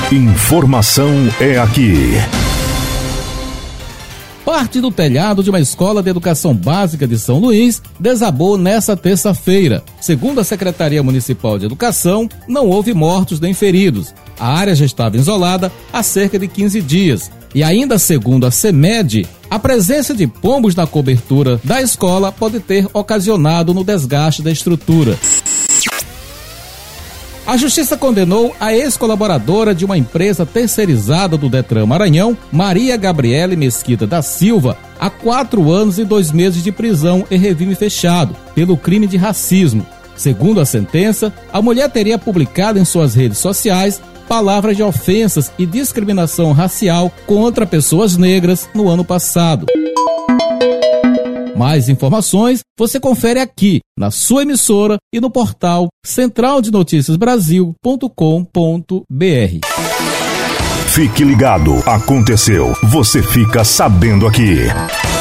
Informação é aqui. Parte do telhado de uma escola de educação básica de São Luís desabou nesta terça-feira. Segundo a Secretaria Municipal de Educação, não houve mortos nem feridos. A área já estava isolada há cerca de 15 dias. E ainda segundo a CEMED, a presença de pombos na cobertura da escola pode ter ocasionado no desgaste da estrutura. A Justiça condenou a ex-colaboradora de uma empresa terceirizada do Detran Maranhão, Maria Gabriele Mesquita da Silva, a 4 anos e 2 meses de prisão em regime fechado, pelo crime de racismo. Segundo a sentença, a mulher teria publicado em suas redes sociais palavras de ofensas e discriminação racial contra pessoas negras no ano passado. Mais informações você confere aqui na sua emissora e no portal centraldenoticiasbrasil.com.br. Fique ligado, aconteceu, você fica sabendo aqui.